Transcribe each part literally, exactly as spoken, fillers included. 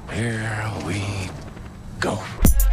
Here we go.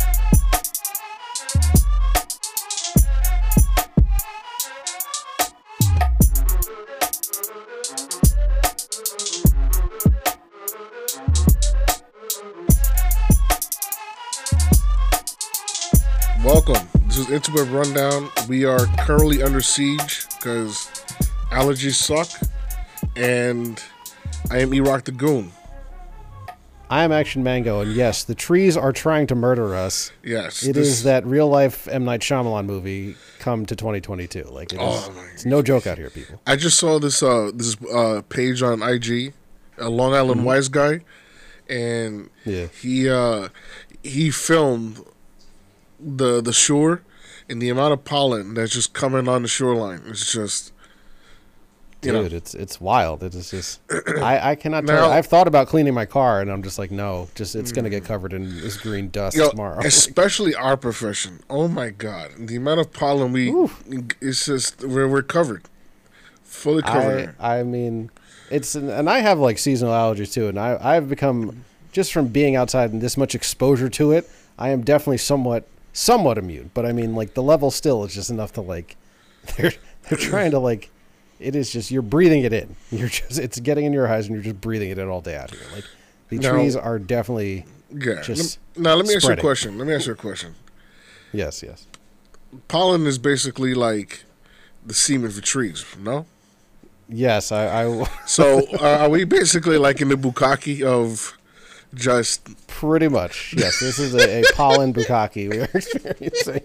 Welcome. This is Interweb Rundown. We are currently under siege because allergies suck, and I am E-Rock the Goon. I am Action Mango, and yes, the trees are trying to murder us. Yes. It this, is that real-life M. Night Shyamalan movie come to twenty twenty-two. Like, it is, Oh, my it's no joke out here, people. I just saw this uh, this uh, page on I G, a Long Island Mm-hmm. Wise guy, and Yeah. he uh, he filmed the the shore and the amount of pollen that's just coming on the shoreline. It's just, you Dude, know. it's it's wild. It is just, I, I cannot Now- tell. I've thought about cleaning my car, and I'm just like, no, just it's going to get covered in this green dust You know, tomorrow. especially our profession. Oh my God, the amount of pollen we it's just we're we're covered, fully covered. I, I mean, it's and I have like seasonal allergies too, and I I've become just from being outside and this much exposure to it. I am definitely somewhat somewhat immune, but I mean, like the level still is just enough to like they're they're trying to like it is just you're breathing it in. You're just it's getting in your eyes and you're just breathing it in all day out here. Like the Now- trees are definitely yeah. just Lem- now let me ask you a spreading. question. Let me ask you a question. yes yes. Pollen is basically like the semen for trees. No. Yes, I, I So uh, are we basically like in the bukkake of just pretty much. Yes, this is a, a pollen bukkake we are experiencing.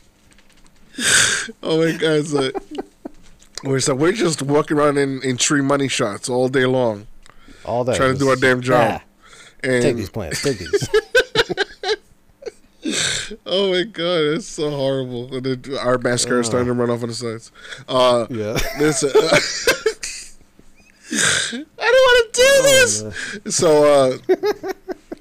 oh my God, it's like, we're so we're just walking around in, in tree money shots all day long, All day. trying to do our Just- damn job. Ah, And take these plants. Take these. oh my God, that's so horrible. And then our mascara is starting to run off on the sides. Uh, Yeah. Listen, uh, I don't want to do this. So, uh,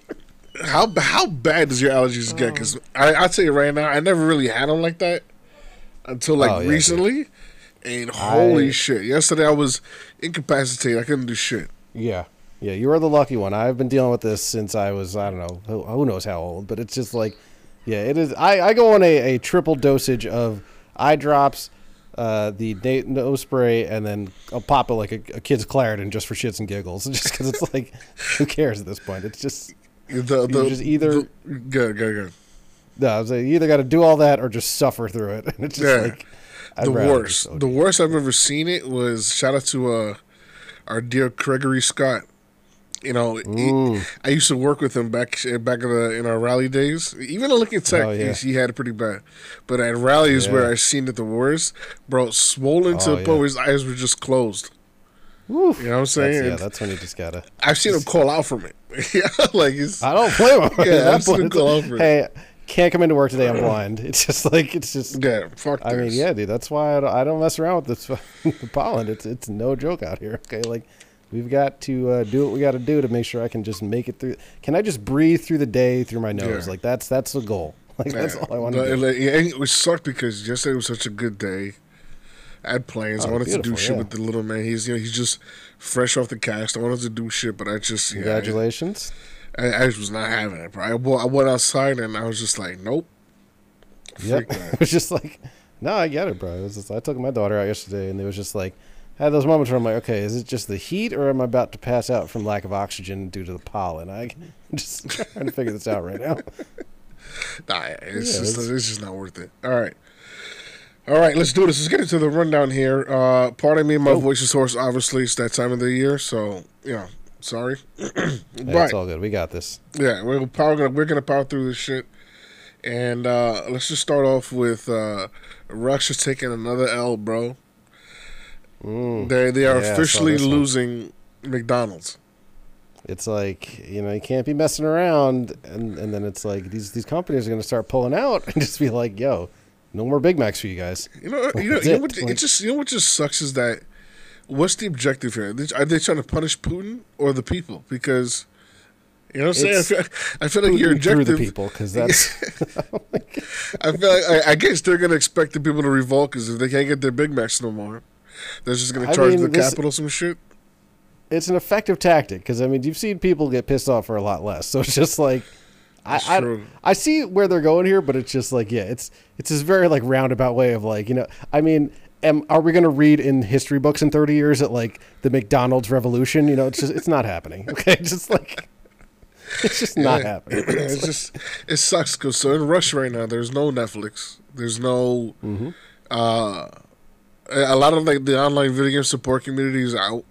how how bad does your allergies get? Because I I'll tell you right now, I never really had them like that until like Oh, yeah, recently. And holy I- shit! Yesterday I was incapacitated. I couldn't do shit. Yeah. Yeah, you are the lucky one. I've been dealing with this since I was, I don't know, who, who knows how old, but it's just like, yeah, it is. I, I go on a, a triple dosage of eye drops, uh, the na- nose spray, and then I'll pop it like a, a kid's Claritin just for shits and giggles. Just because it's like, who cares at this point? It's just, The, the, just either- the, good, good, good. no, I was like, you either got to do all that or just suffer through it. And it's just Yeah. like, I'd The rather worst, just O D. the worst I've ever seen it was shout out to uh, our dear Gregory Scott. You know, he, I used to work with him back back in, the, in our rally days. Even at Lincoln Tech, Oh, yeah. he, he had it pretty bad. But at rallies Yeah. where I seen it the worst, bro, swollen to Oh, the point yeah. where his eyes were just closed. Woof. You know what I'm saying? That's, yeah, And that's when you just gotta. I've seen him call out from it. yeah, like it's, I don't blame him. At Yeah, that I'm still point, it's go like, over it. hey, can't come into work today. I'm blind. It's just like it's just. yeah, fuck I mean, this. yeah, dude. That's why I don't, I don't mess around with this the pollen. It's it's no joke out here. Okay, like we've got to uh, do what we got to do to make sure I can just make it through. Can I just breathe through the day through my nose? Yeah. Like that's that's the goal. Like that's Yeah. all I want No, to do. like, yeah, and it sucked because yesterday was such a good day. I had plans. I Oh, wanted to do beautiful, shit yeah. with the little man. He's you know he's just fresh off the cast. I wanted to do shit, but I just yeah, I- Congratulations. I, I just was not having it, bro. I, wa- I went outside and I was just like, nope. Yep. Freak that. It was just like, no, I get it, bro. It was just, I took my daughter out yesterday, and it was just like, I had those moments where I'm like, okay, is it just the heat, or am I about to pass out from lack of oxygen due to the pollen? I, I'm just trying to figure this out right now. Nah, it's Yeah, just it's- it's just not worth it. All right. All right, let's do this. Let's get into the rundown here. Uh, pardon me, my Go. voice is hoarse. Obviously, it's that time of the year, so you know, sorry. Hey, right? It's all good. We got this. Yeah, we're power gonna we're gonna power through this shit, and uh, let's just start off with uh, Russia's taking another L, bro. Mm. They they are Yeah, I saw officially this one. losing McDonald's. It's like, you know, you can't be messing around, and, and then it's like these these companies are going to start pulling out and just be like, yo, no more Big Macs for you guys. You know, you know, That's you know it. what, it Like- just you know what just sucks is that what's the objective here? Are they trying to punish Putin or the people? Because you know what I'm saying. I It's feel, I feel like your Putin through objective. the people, because that's I feel like I, I guess they're gonna expect the people to revolt because if they can't get their Big Macs no more, they're just gonna I charge mean, the this- Capitol some shit. it's an effective tactic because I mean you've seen people get pissed off for a lot less. So it's just like I, I I see where they're going here, but it's just like yeah, it's it's this very like roundabout way of like you know I mean. Am, are we going to read in history books in thirty years that like the McDonald's revolution? You know, it's just it's not happening. Okay, just like it's just not yeah. happening. It's, it's just it sucks because so in Russia right now, there's no Netflix, there's no mm-hmm. uh, a lot of like the online video game support community is out.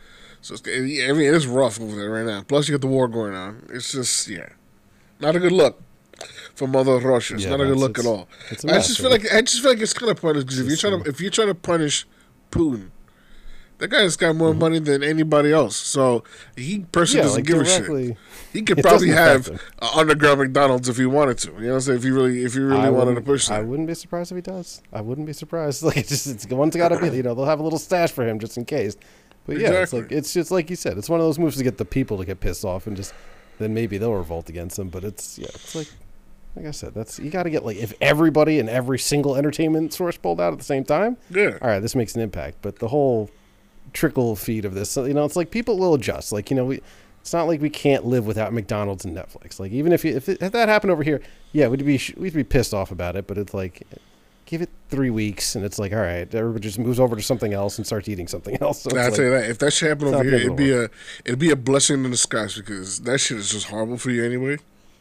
So it's, I mean it's rough over there right now. Plus you got the war going on. It's just yeah, not a good look. For Mother Russia, it's yeah, not a good look at all. Mess, I just feel like I just feel like it's kind of pointless because if you're trying to if you're trying to punish Putin, that guy's got more mm-hmm. money than anybody else, so he personally yeah, doesn't like give directly, a shit. He could probably have an underground McDonald's if he wanted to. You know what I'm saying? If he really if he really I wanted to push that, I wouldn't be surprised if he does. I wouldn't be surprised. Like it's just it's one's got to be. You know, they'll have a little stash for him just in case. But yeah, exactly. it's like it's just like you said. It's one of those moves to get the people to get pissed off and just then maybe they'll revolt against him. But it's yeah, it's like. Like I said, that's you got to get like if everybody and every single entertainment source pulled out at the same time. Yeah. All right, this makes an impact. But the whole trickle feed of this, you know, it's like people will adjust. Like you know, we it's not like we can't live without McDonald's and Netflix. Like even if you, if, it, if that happened over here, yeah, we'd be we'd be pissed off about it. But it's like give it three weeks, and it's like all right, everybody just moves over to something else and starts eating something else. So I'll like, tell you that if that shit happened over here, it'd be work. a it'd be a blessing in disguise because that shit is just horrible for you anyway.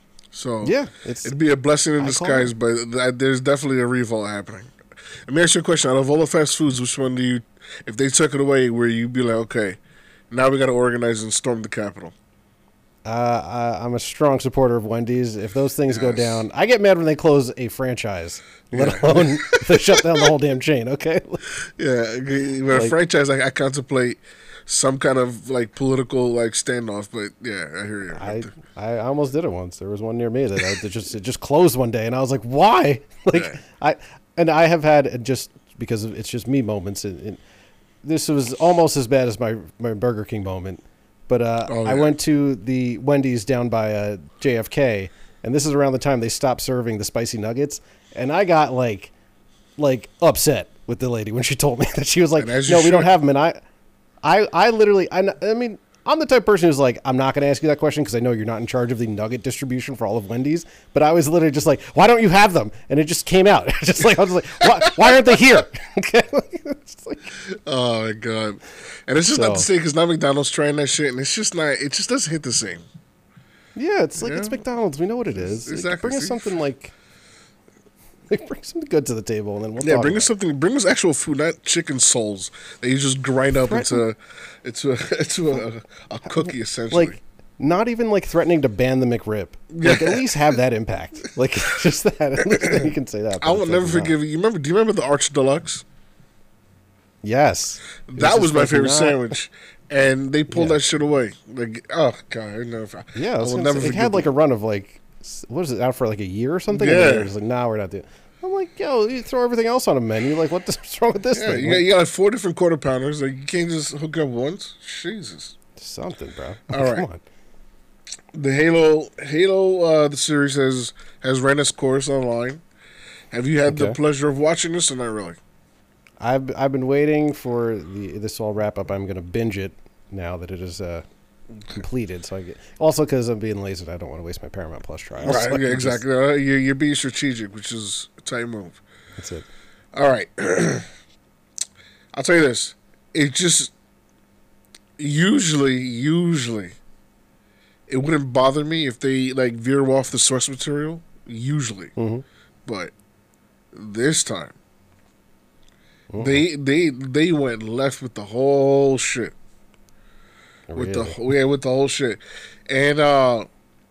So yeah, it's, it'd be a blessing in I disguise, but th- there's definitely a revolt happening. Let me ask you a question: out of all the fast foods, which one do you, if they took it away, where you'd be like, okay, now we got to organize and storm the Capitol? Uh, I, I'm a strong supporter of Wendy's. If those things yes. go down, I get mad when they close a franchise, let yeah. alone if they shut down the whole damn chain. Okay. Yeah, with like, a franchise, like, I contemplate some kind of like political like standoff, but yeah, I hear you. I, I almost did it once. There was one near me that, I, that just it just closed one day, and I was like, "Why?" Like yeah. I and I have had just because it's just me moments. And, and this was almost as bad as my my Burger King moment, but uh, oh, yeah. I went to the Wendy's down by uh, J F K, and this is around the time they stopped serving the spicy nuggets, and I got like like upset with the lady when she told me that she was like, "No, we should. don't have them," and I. I, I literally, I, I mean, I'm the type of person who's like, I'm not going to ask you that question because I know you're not in charge of the nugget distribution for all of Wendy's. But I was literally just like, why don't you have them? And it just came out. just like I was like, why, why aren't they here? Okay. like, oh my god! And it's just so, not the same because now McDonald's trying that shit, and it's just not. It just doesn't hit the same. Yeah, it's like yeah. it's McDonald's. We know what it is. Exactly. Bring us something like. Like bring something good to the table, and then we'll yeah, talk bring about us something. Bring us actual food, not chicken souls that you just grind up into, into, a, into a, a cookie essentially. Like, not even like threatening to ban the McRib. Like, at least have that impact. Like, just that. At least then you can say that. I will never forgive you. You remember? Do you remember the Arch Deluxe? Yes, that was, was my favorite not... sandwich, and they pulled yeah. that shit away. Like, oh god, I never. Yeah, I, I will never. Say, it had like a run of like, what is it out for like a year or something? Yeah, and they're just like, nah, we're not doing. I'm like, yo, you throw everything else on a menu. Like, what's wrong with this yeah, thing? You got, you got like four different quarter pounders. Like, you can't just hook up once. Jesus. Something, bro. All Come right. on. The Halo, Halo, uh, the series has has ran its course online. Have you had Okay. the pleasure of watching this, or not really? I've I've been waiting for the this all wrap up. I'm gonna binge it now that it is uh, completed. So I get also because I'm being lazy. And I don't want to waste my Paramount Plus trial. Right. So I Yeah, can exactly. Uh, you're you're being strategic, which is a tight move. Just, that's it. All right. I'll tell you this. It just usually, usually, it wouldn't bother me if they like veer off the source material. Usually, Mm-hmm. but this time, Mm-hmm. they they they went left with the whole shit. With the yeah, with the whole shit, and uh,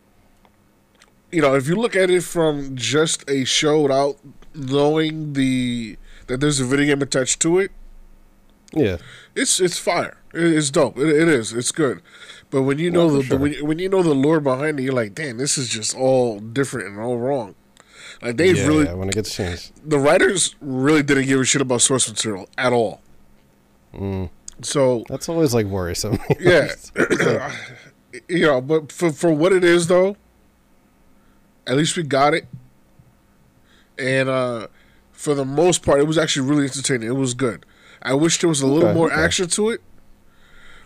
you know, if you look at it from just a show without knowing the that there's a video game attached to it, yeah, it's it's fire. It, it's dope. It, it is. It's good. But when you know Well, the, for sure. the when, you- when you know the lore behind it, you're like, damn, this is just all different and all wrong. Like they yeah, really, yeah, when it gets changed. the writers really didn't give a shit about source material at all. Mm. So That's always like worrisome. yeah, It's like, you know, but for for what it is though, at least we got it, and uh, for the most part, it was actually really entertaining. It was good. I wish there was a little Okay, more okay. action to it,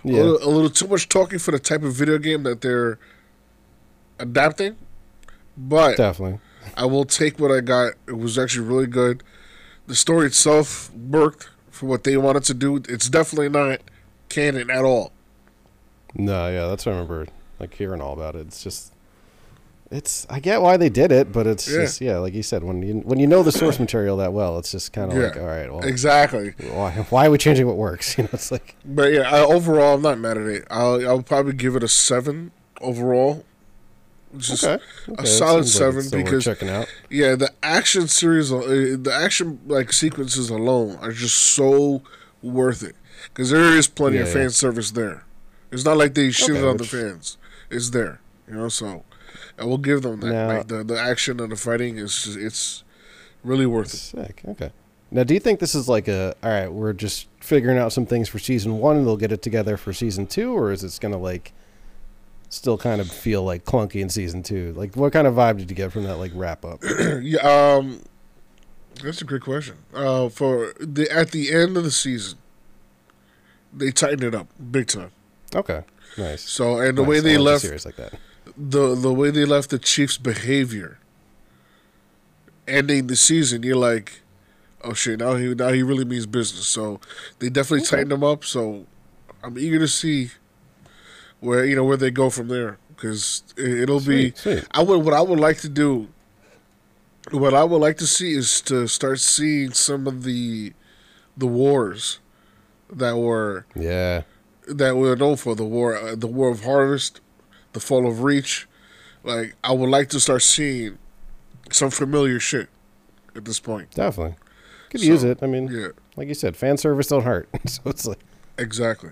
a, Yeah. little, a little too much talking for the type of video game that they're adapting. But Definitely. I will take what I got. It was actually really good. The story itself worked for what they wanted to do. It's definitely not canon at all. No, yeah, that's what I remember like hearing all about it. It's just it's I get why they did it, but it's Yeah. just yeah, like you said, when you when you know the source material that well, it's just kind of Yeah, like, all right, well, exactly. why, why are we changing what works? You know, it's like But yeah, I, overall, I'm not mad at it. I'll, I'll probably give it a seven overall. Just okay, a okay, that solid seems like seven it's still worth because checking out. yeah, the action series, uh, the action like sequences alone are just so worth it because there is plenty Yeah, of yeah. fan service there. It's not like they shit Okay, on the which- fans. It's there, you know. So I will give them that. Now- like the the action and the fighting is just, it's really worth it. Sick. Okay. Now, do you think this is like a all right? We're just figuring out some things for season one, and they'll get it together for season two, or is it gonna like still kind of feel like clunky in season two? Like, what kind of vibe did you get from that like wrap up? Yeah, um, that's a great question. Uh, for the at the end of the season, they tightened it up big time. Okay, nice. So and the Nice. way I they like a left series like that. the the way they left the Chiefs' behavior, ending the season, you're like, oh shit, now he now he really means business. So they definitely Okay. tightened them up. So I'm eager to see where you know where they go from there because it, it'll be. Sweet, sweet. I would what I would like to do. What I would like to see is to start seeing some of the the wars that were Yeah. that we're known for the war, uh, the War of Harvest, the Fall of Reach. Like I would like to start seeing some familiar shit at this point. Definitely. Could So, use it. I mean, Yeah, like you said, fan service don't hurt. So it's like, exactly.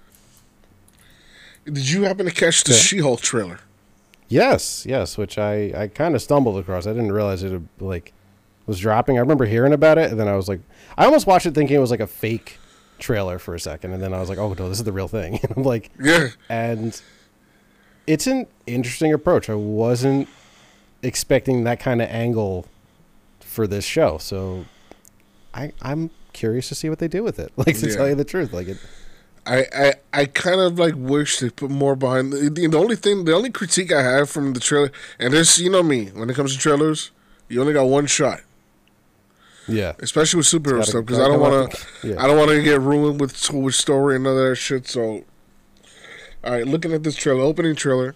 Did you happen to catch the Yeah. She-Hulk trailer? yes, yes, which I, I kind of stumbled across. I didn't realize it like was dropping. I remember hearing about it, and then I was like, I almost watched it thinking it was like a fake trailer for a second, and then I was like, oh no, this is the real thing. And I'm like, Yeah, and it's an interesting approach. I wasn't expecting that kind of angle for this show, so I I'm curious to see what they do with it. Like to Yeah. tell you the truth, like it. I, I, I kind of like wish they put more behind the, the the only thing the only critique I have from the trailer, and this you know me when it comes to trailers, you only got one shot, Yeah, especially with superhero Gotta- stuff because gotta I don't come want up to with- yeah. I don't want to get ruined with with story and other that shit. So, all right, looking at this trailer, opening trailer,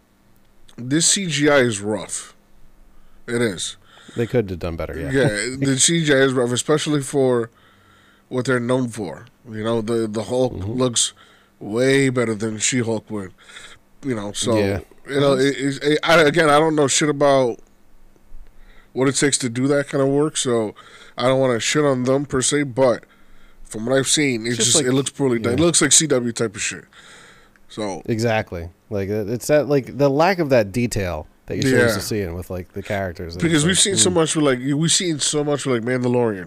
this C G I is rough. It is. They could have done better. Yeah, Yeah, the C G I is rough, especially for what they're known for. You know, the the Hulk Mm-hmm. looks way better than She-Hulk would. You know, so Yeah. you know, it, it, it, I, again, I don't know shit about what it takes to do that kind of work, so I don't want to shit on them per se. But from what I've seen, it's Just just, like- it looks poorly done. It yeah. looks like C W type of shit. So exactly. Like it- it's that like the lack of that detail that you're so used Yeah. to seeing with like the characters. because It's we've like, seen mm, so much with like we've seen so much with like Mandalorian.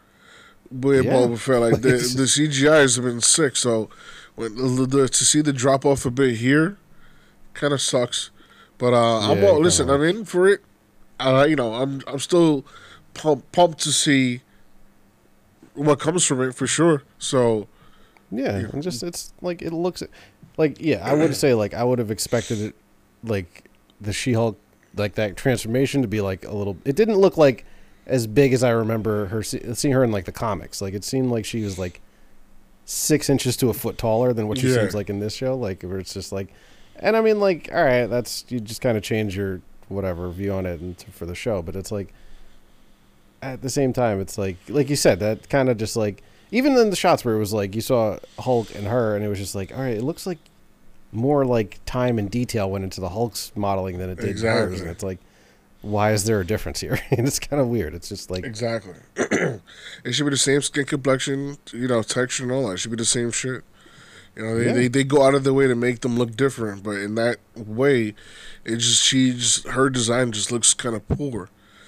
With Yeah. Boba Fett, like Like, the, it's- the C G I has been sick. So when the, the, to see the drop off a bit here, kind of sucks. But uh, I'm Yeah, all, it listen. kinda I'm in for it. Uh, you know, I'm I'm still pumped pumped to see what comes from it for sure. So Yeah, and just it's like it looks like yeah. I would say like I would have expected it like the She-Hulk like that transformation to be like a little. It didn't look like as big as I remember her see- seeing her in like the comics. Like it seemed like she was like six inches to a foot taller than what she Yeah. seems like in this show. Like where it's just like, and I mean like all right, that's you just kind of change your whatever view on it and to, for the show, but it's like at the same time it's like like you said that kind of just like. Even in the shots where it was like you saw Hulk and her, and it was just like, all right, it looks like more like time and detail went into the Hulk's modeling than it did hers, Exactly. and it's like, why is there a difference here? And it's kind of weird. It's just like, exactly, it should be the same skin complexion, you know, texture and all that. It should be the same shit. You know, they, Yeah. they they go out of their way to make them look different, but in that way, it just she just her design just looks kind of poor,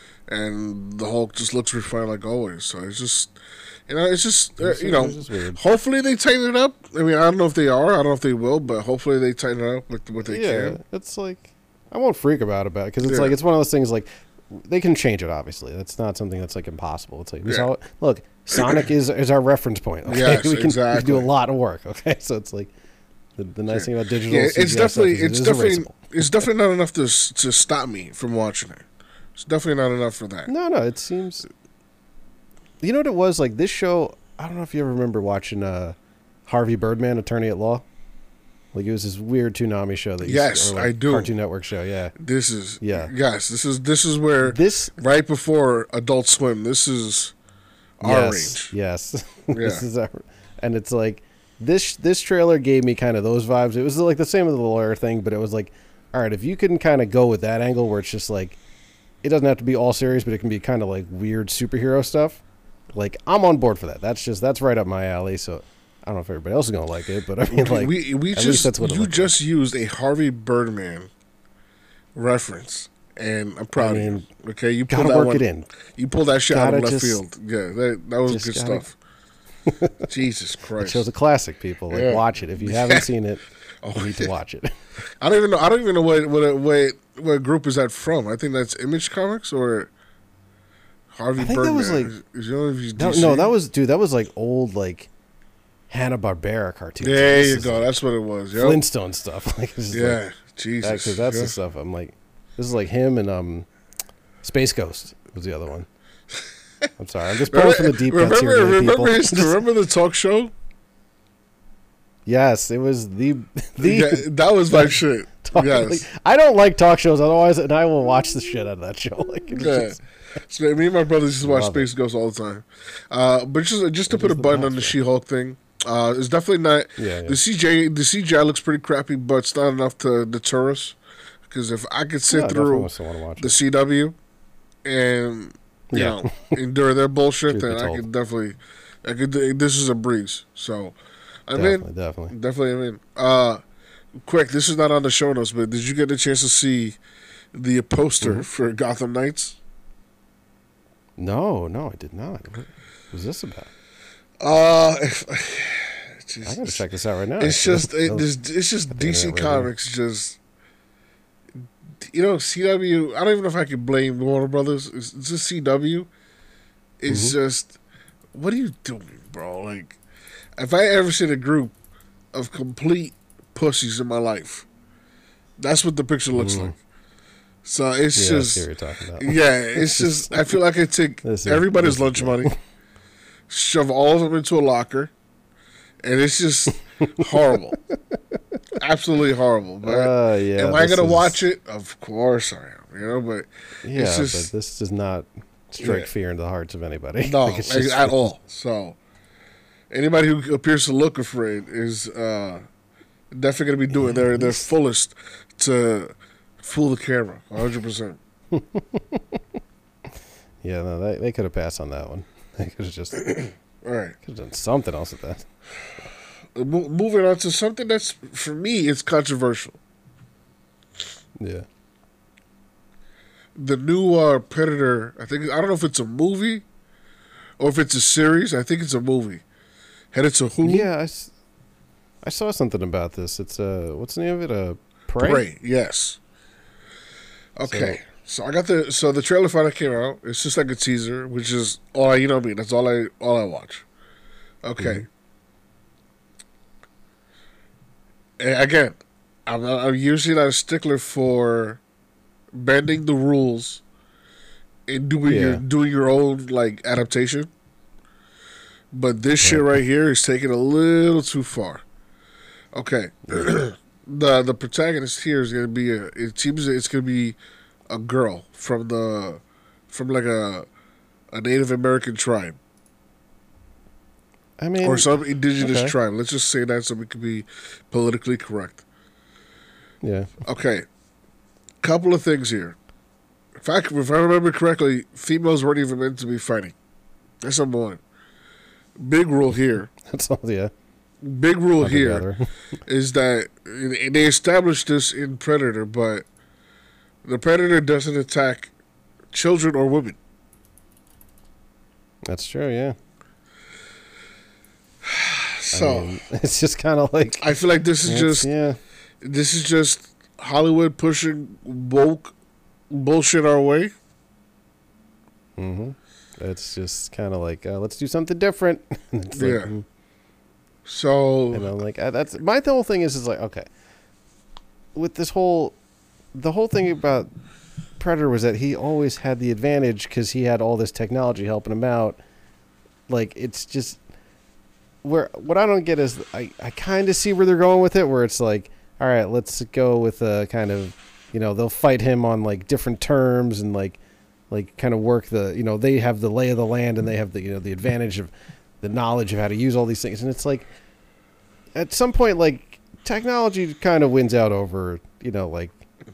and the Hulk just looks refined like always. So it's just, you know, it's just uh, It's- you know, it's just weird. hopefully they tighten it up. I mean, I don't know if they are, I don't know if they will, but hopefully they tighten it up with what they yeah, can. it's like I won't freak about it because it's Yeah. like it's one of those things like they can change it. Obviously, that's not something that's like impossible. It's like we Yeah. saw it. Look, Sonic is is our reference point. Okay, Yes, we can we can do exactly. a lot of work. Okay, so it's like The, the nice Yeah. thing about digital, Yeah, C G I it's definitely stuff is it's it is definitely erasable. it's definitely not enough to s- to stop me from watching it. It's definitely not enough for that. No, no, it seems. You know what it was like? This show. I don't know if you ever remember watching uh, Harvey Birdman, Attorney at Law. Like it was this weird Toonami show that. Used Yes, to, or like I do. Cartoon Network show. Yeah. This is Yeah. Yes, this is this is where This. right before Adult Swim. This is our yes, range. Yes. Yeah. This is our, and it's like this. This trailer gave me kind of those vibes. It was like the same with the lawyer thing, but it was like, all right, if you can kind of go with that angle where it's just like, it doesn't have to be all serious, but it can be kind of like weird superhero stuff. Like I'm on board for that. That's just that's right up my alley. So I don't know if everybody else is gonna like it, but I mean, like we we at least just that's what it you looked just used a Harvey Birdman reference, and I'm proud I of mean, you. Okay, you gotta pulled that work one. it in. You pulled that shit out of Gotta left just- field. Yeah, that that was just good gotta- stuff. Jesus It Christ! show's a classic, people. Like Yeah. watch it if you haven't seen it. Oh, You need to watch it. I don't even know. I don't even know what what what what group is that from. I think that's Image Comics or Harvey I think Birdman. that was like- Is- is you know if he's No, D C? no, that was dude. That was like old like Hanna Barbera cartoons. There This you is go. like That's what it was. Yep. Flintstone stuff. Like it's just Yeah, like, Jesus. because that's yeah. the stuff. I'm like, this is like him and um, Space Ghost was the other one. I'm sorry, I'm just pulling from the deep cuts remember, here, really, remember, people. his, remember the talk show? Yes, it was the the. Yeah, that was my shit. talk, Yes. like, I don't like talk shows otherwise, and I will watch the shit out of that show. Like, it's Yeah. just, So me and my brothers used to watch Love Space Ghost all the time. Uh, but just just to It put is a the button on the best, She-Hulk thing, uh, it's definitely not. Yeah, yeah. The C J the C G I looks pretty crappy, but it's not enough to deter us. Because if I could sit no, I definitely through still want to watch the it. C W and you Yeah. know endure their bullshit, Truth be then I told. could definitely. I could. This is a breeze. So, I'm Definitely, in. definitely. Definitely, I'm in. Uh, quick. This is not on the show notes, but did you get a chance to see the poster Mm-hmm. for Gotham Knights? No, no, I did not. What was this about? Uh, if, I gotta check this out right now. It's actually. just it, Oh, this, it's just D C internet right here. Comics just you know C W. I don't even know if I can blame Warner Brothers. It's, it's just C W. It's Mm-hmm. just what are you doing, bro? Like if I ever seen a group of complete pussies in my life, that's what the picture looks like. So it's Mm-hmm. yeah, I just see what you're talking about. yeah, it's just I feel like I take This is- everybody's this is lunch good. money, shove all of them into a locker, and it's just horrible, absolutely horrible. But Uh, yeah, am I this gonna is- watch it? Of course I am. You know, but Yeah, it's just but this does not strike Yeah. fear into the hearts of anybody. no Like, it's like, just- at all. So anybody who appears to look afraid is uh, definitely gonna be doing their their fullest to fool the camera, one hundred percent. Yeah, no, they, they could have passed on that one. They could have just could All right. have done something else with that. Mo- moving on to something that's for me it's controversial. Yeah. The new uh, Predator. I think I don't know if it's a movie or if it's a series. I think it's a movie. Headed to Hulu. Yeah, I, s- I saw something about this. It's uh, what's the name of it? Uh, Prey. Prey. Yes. Okay. So, I got the so the trailer finally came out. It's just like a teaser, which is all I, you know me. That's all I all I watch. Okay. And again, I'm not, I'm usually not a stickler for bending the rules and doing your Yeah. doing your own like adaptation. But this shit right here is taking a little too far. Okay. the the protagonist here is gonna be a it seems it's gonna be a girl from the from like a a Native American tribe. I mean, Or some indigenous okay. tribe. Let's just say that so we can be politically correct. yeah. Okay. Couple of things here. If I, if I remember correctly, females weren't even meant to be fighting. That's number one. Big rule here. That's all. Yeah. Big rule here Hunter-gatherer. is that and they established this in Predator, but the Predator doesn't attack children or women. That's true. Yeah. So I mean, it's just kind of like I feel like this is it's- just yeah. this is just Hollywood pushing woke bullshit our way. Mm-hmm. It's just kind of like uh, let's do something different. It's like, Yeah. mm, So And I'm like, uh, that's my the whole thing is is like, okay, with this whole, the whole thing about Predator was that he always had the advantage because he had all this technology helping him out. Like, it's just where what I don't get is I, I kind of see where they're going with it, where it's like, all right, let's go with a kind of, you know, they'll fight him on like different terms and like like kind of work the, you know, they have the lay of the land and they have the, you know, the advantage of the knowledge of how to use all these things. And it's like, at some point, like, technology kind of wins out over, you know, like,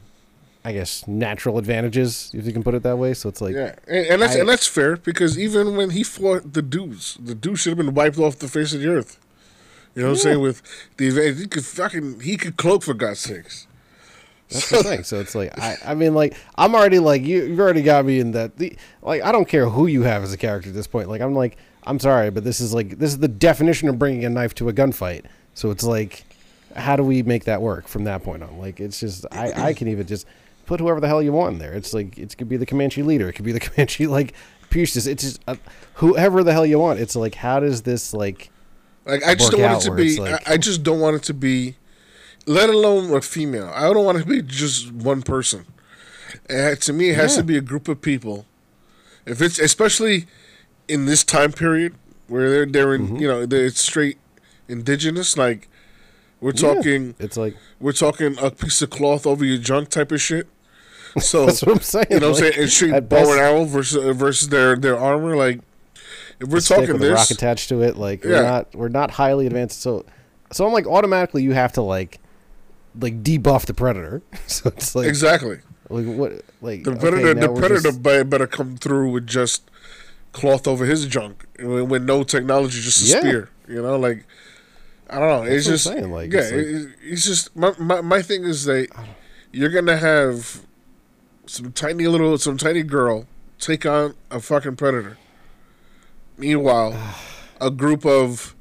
I guess, natural advantages, if you can put it that way. So it's like, yeah, and, and that's I, and that's fair, because even when he fought the dudes, the dudes should have been wiped off the face of the earth. You know what Yeah. I'm saying? With the advantage, he could fucking he could cloak, for God's sakes. That's the thing. So it's like, I, I mean, like, I'm already like, you, you've already got me in that. The, like, I don't care who you have as a character at this point. Like, I'm like, I'm sorry, but this is like, this is the definition of bringing a knife to a gunfight. So it's like, how do we make that work from that point on? Like, it's just, I, I can even just put whoever the hell you want in there. It's like, it could be the Comanche leader. It could be the Comanche, like, Pushtis. It's just, uh, whoever the hell you want. It's like, how does this, like, Like, I just work don't want out it to where be. it's like- I, I just don't want it to be. Let alone a female. I don't want it to be just one person. Uh, to me, it has Yeah. to be a group of people. If it's especially in this time period where they're they're in, Mm-hmm. you know, they're, it's straight indigenous. Like, we're Yeah. talking, it's like, we're talking a piece of cloth over your junk type of shit. So that's what I'm saying. you know, what I'm like, saying, and straight at bow best- and arrow versus uh, versus their their armor. Like, if we're stick talking with a rock this, attached to it. Like Yeah. we're not we're not highly advanced. So so I'm like, automatically you have to like like debuff the predator. So it's like exactly. like what like The okay, predator, now the we're predator just- be- better come through with just cloth over his junk, with, with no technology, just a Yeah. spear. You know, like, I don't know. It's what I'm just saying, like, yeah. it's like- it- it's just my, my my thing is that you're gonna have some tiny little some tiny girl take on a fucking predator. Meanwhile, a group of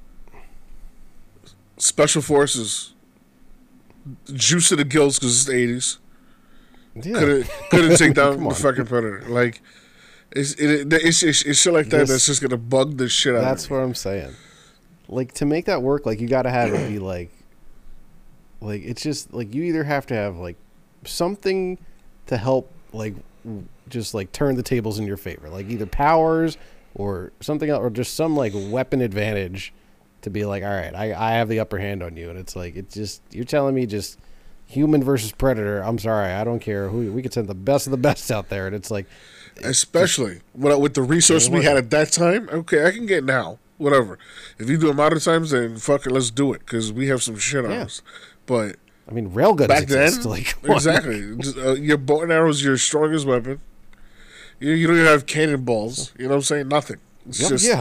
special forces, juice to the gills because it's the eighties. yeah. Couldn't couldn't take down Come the on. fucking predator. Like, it's it, it's, it's it's shit like that This- that's just gonna bug the shit out That's of me. what I'm saying. Like, to make that work, like, you got to have it be like, like it's just like you either have to have like something to help like w- just like turn the tables in your favor, like either powers or something else, or just some like weapon advantage to be like, all right, I I have the upper hand on you, and it's like it's just you're telling me just human versus predator. I'm sorry, I don't care who we could send the best of the best out there, and it's like Especially with, with the resources we had at that time. Okay, I can get now. Whatever. If you do them out of times, then fuck it, let's do it, because we have some shit on Yeah. us. But I mean, railguns back exist. then, like come on. exactly. Just, uh, your bow and arrow is your strongest weapon. You, you don't even have cannonballs. You know what I'm saying? Nothing. It's Yep, just yeah.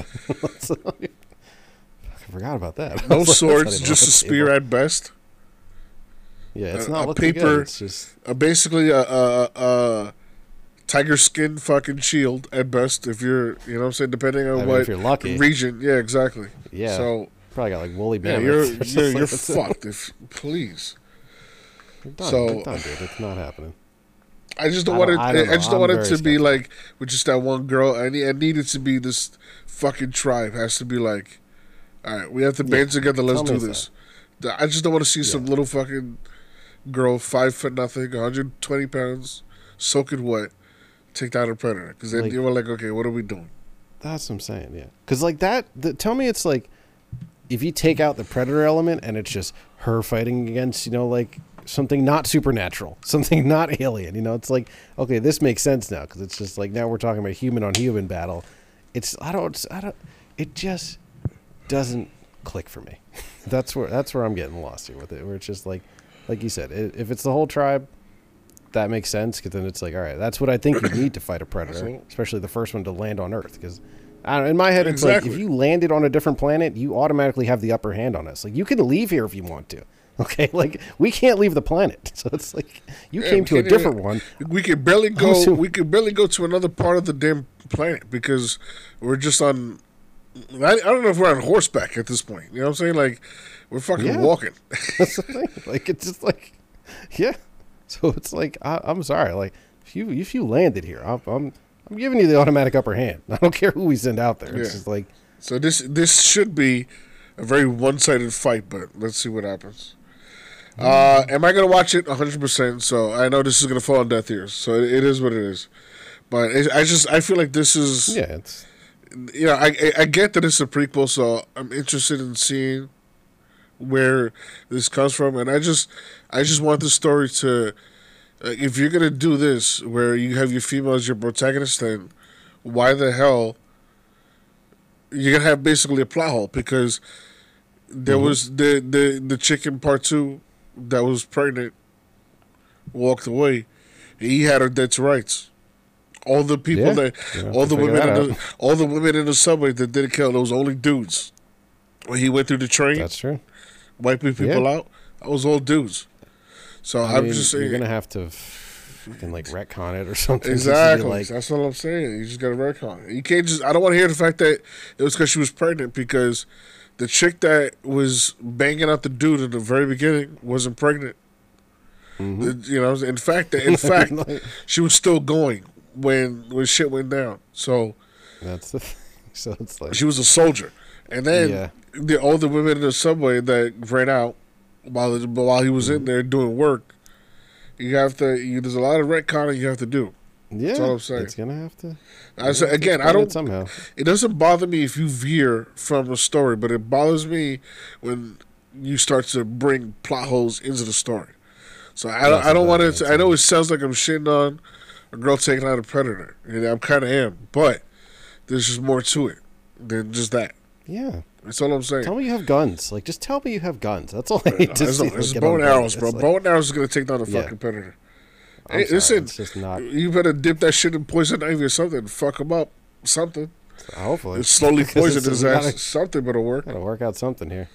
I forgot about that. no That's not swords, even just on a the spear table. at best. Yeah, it's a- not a looking paper- good. It's just Uh, basically a, a, a tiger skin fucking shield at best, if you're, you know what I'm saying, depending on I mean, what if you're lucky. region. Yeah, exactly. Yeah. So probably got like woolly yeah, mammoths. you're It's just you're, like, you're it's- fucked. If please, They're done. so- They're done, dude. It's not happening. I just don't I want it. don't- I I, don't know. just don't I'm want it very to be skeptical. like with just that one girl. I need. I need it to be this fucking tribe. Has to be like, all right, we have to band together. Let's Tell do me it's this. The- I just don't want to see some little fucking girl, five foot nothing, one hundred twenty pounds, soaking wet, take down a predator. Because then Like- you were like, okay, what are we doing? That's what I'm saying. Yeah, because like that. The, tell me, it's like if you take out the predator element and it's just her fighting against, you know, like something not supernatural, something not alien. You know, it's like okay, this makes sense now because it's just like now we're talking about human on human battle. It's I don't I don't. It just doesn't click for me. That's where that's where I'm getting lost here with it. Where it's just like, like you said, i- if it's the whole tribe, that makes sense. Because then it's like, all right, that's what I think you need to fight a predator, So- especially the first one to land on Earth. Because I don't, in my head, it's like Exactly. if you landed on a different planet, you automatically have the upper hand on us. Like you can leave here if you want to. Okay, like we can't leave the planet, so it's like you Yeah, came we to a can't different even- one. We could barely go. assuming- We could barely go to another part of the damn planet because we're just on. I, I don't know if we're on horseback at this point. You know what I'm saying? Like we're fucking Yeah. walking. That's the thing. Like it's just like, yeah. So it's like I, I'm sorry. Like if you if you landed here, I'm, I'm I'm giving you the automatic upper hand. I don't care who we send out there. It's Yeah. just like So this this should be a very one-sided fight. But let's see what happens. Uh, am I gonna watch it one hundred percent? So I know this is gonna fall on deaf ears. So it, it is what it is. But it, I just I feel like this is Yeah, it's you know I, I I get that it's a prequel, so I'm interested in seeing where this comes from, and I just I just want the story to uh, if you're gonna do this where you have your female as your protagonist, then why the hell you're gonna have basically a plot hole because there mm-hmm. was the the the chick in part two that was pregnant walked away. He had her dead to rights. All the people Yeah. that, You all have the to figure women, that in the, all the women in the subway that didn't kill those only dudes. When he went through the train, that's true. wiping people Yeah. out, that was all dudes. So I I'm mean, just saying, you're gonna have to fucking like retcon it or something. exactly. Like, That's what I'm saying. You just got to retcon it. You can't just. I don't want to hear the fact that it was because she was pregnant because the chick that was banging out the dude in the very beginning wasn't pregnant. mhm. The- You know, in fact, in fact, Like, she was still going when when shit went down. So that's the thing. So it's like she was a soldier, and then Yeah. the all the women in the subway that ran out while while he was in there doing work. You have to. You, there's a lot of retconning you have to do. yeah, That's all I'm saying. it's gonna have to. I said have to again, I explain it don't. somehow. It doesn't bother me if you veer from the story, but it bothers me when you start to bring plot holes into the story. So I don't. That's I don't want about it, to. I know it sounds like I'm shitting on a girl taking out a predator, and I'm kind of am, but there's just more to it than just that. Yeah. That's all I'm saying. Tell me you have guns. Like, just tell me you have guns. That's all I need to It's, see. no, it's Like, bow get and on board. arrows, bro. It's like- Bow and arrows is gonna take down the Yeah. fucking predator. I'm Hey, sorry, listen, it's just not. you better dip that shit in poison ivy or something. Fuck him up, something. Hopefully, It's slowly Because poison it's- his we ass. gotta- Something better work. Gotta work out something here.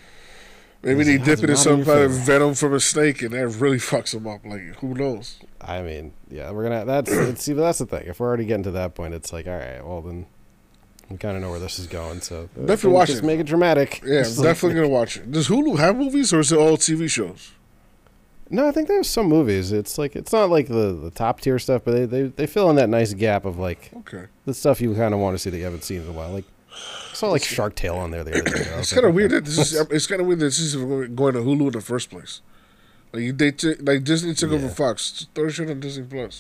Maybe It's they not- dip it in not some in your kind of favor. venom from a snake, and that really fucks him up. Like, who knows? I mean, yeah, we're gonna. That's it's, see, but that's the thing. If we're already getting to that point, it's like, all right, well then, we kind of know where this is going. So uh, Definitely then watch just it. make it dramatic. Yeah, I'm Just like- definitely gonna watch it. Does Hulu have movies, or is it all T V shows? No, I think there's some movies. It's like it's not like the, the top tier stuff, but they, they they fill in that nice gap of like Okay, the stuff you kind of want to see that you haven't seen in a while. Like I saw like Shark Tale on there the other day. I was it's like, kind of weird okay. that this is. It's kind of weird that this is going to Hulu in the first place. Like you- they t- like Disney took over Yeah. Fox. Just throw shit on Disney Plus.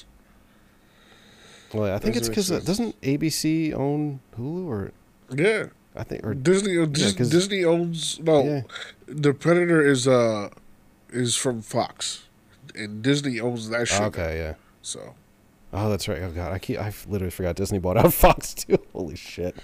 Well, I think Doesn't it's make because sense. doesn't A B C own Hulu or Yeah, I think or Disney. uh, Dis- 'cause- Disney owns no. yeah. The Predator is uh is from Fox, and Disney owns that shit. Okay, yeah. So Oh, that's right. Oh god, I keep I literally forgot Disney bought out Fox too. Holy shit.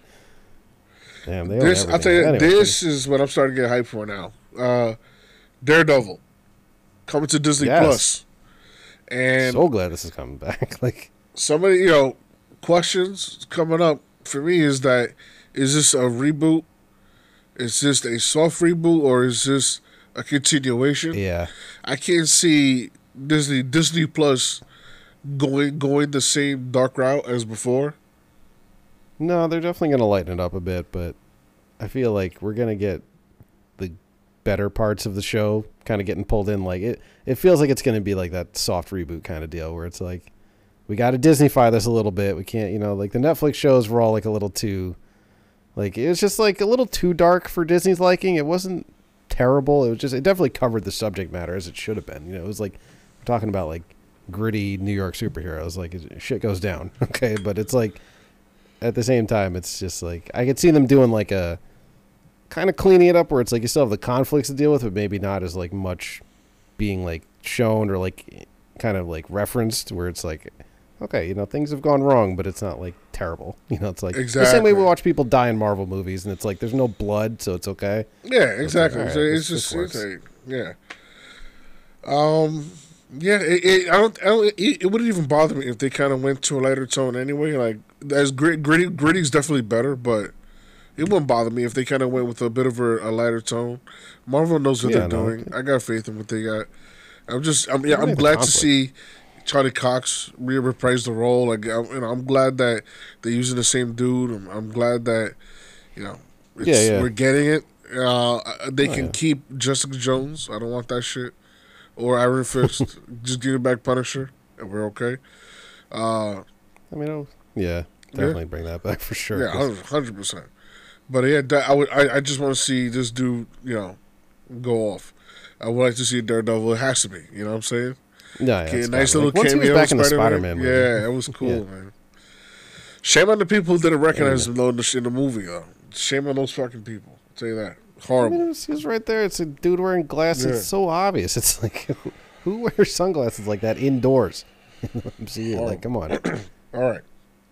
Damn, they own this I'll everything. tell you, Anyway, this is what I'm starting to get hyped for now. Uh, Daredevil coming to Disney Yes. Plus, and so glad this is coming back. Like, some of the, you know questions coming up for me is that is this a reboot? Is this a soft reboot or is this a continuation? yeah, I can't see Disney Disney Plus going going the same dark route as before. no, they're definitely gonna lighten it up a bit, but I feel like we're gonna get the better parts of the show kind of getting pulled in. Like it, it feels like it's gonna be like that soft reboot kind of deal where it's like we got to Disneyfy this a little bit. We can't, you know, like the Netflix shows were all like a little too, like it was just like a little too dark for Disney's liking. It wasn't terrible. It was just it definitely covered the subject matter as it should have been. You know, it was like we're talking about like gritty New York superheroes. Like shit goes down, okay, but it's like at the same time, it's just like I could see them doing like a kind of cleaning it up where it's like you still have the conflicts to deal with, but maybe not as like much being like shown or like kind of like referenced where it's like, okay, you know, things have gone wrong, but it's not like terrible. You know, it's like the same way Exactly. we watch people die in Marvel movies and it's like there's no blood, so it's okay. Yeah, exactly. all right, so it's this- just this it's a, yeah. Um. Yeah, it, it, I don't. I don't it, it wouldn't even bother me if they kind of went to a lighter tone anyway. Like as grit, gritty, gritty's definitely better, but it wouldn't bother me if they kind of went with a bit of a, a lighter tone. Marvel knows what Yeah, they're no, doing. okay. I got faith in what they got. I'm just. I'm. Yeah. Well, I'm the glad to conflict. see Charlie Cox re- reprise the role. Like, I'm, you know, I'm glad that they're using the same dude. I'm, I'm glad that, you know, it's, Yeah, yeah. we're getting it. Uh, they Oh, can yeah. keep Jessica Jones. I don't want that shit. Or Iron Fist. Just give it back Punisher, and we're okay. Uh, I mean, I'll, yeah, definitely bring that back for sure. yeah, 'cause- hundred percent. But yeah, that, I would. I, I just want to see this dude, you know, go off. I would like to see Daredevil. It has to be. You know what I'm saying? Yeah, yeah, Okay, it's nice gotta be. little Like, once he was cameo. back in the Spider-Man. Spider-Man movie. Yeah, it was cool, Yeah. man. Shame on the people who didn't recognize Yeah. him though in the, in the movie though. Shame on those fucking people. I'll tell you that. I Horrible. mean, it was, he was right there. It's a dude wearing glasses. Yeah. It's so obvious. It's like, who, who wears sunglasses like that indoors? I'm seeing Oh. like, come on. All right.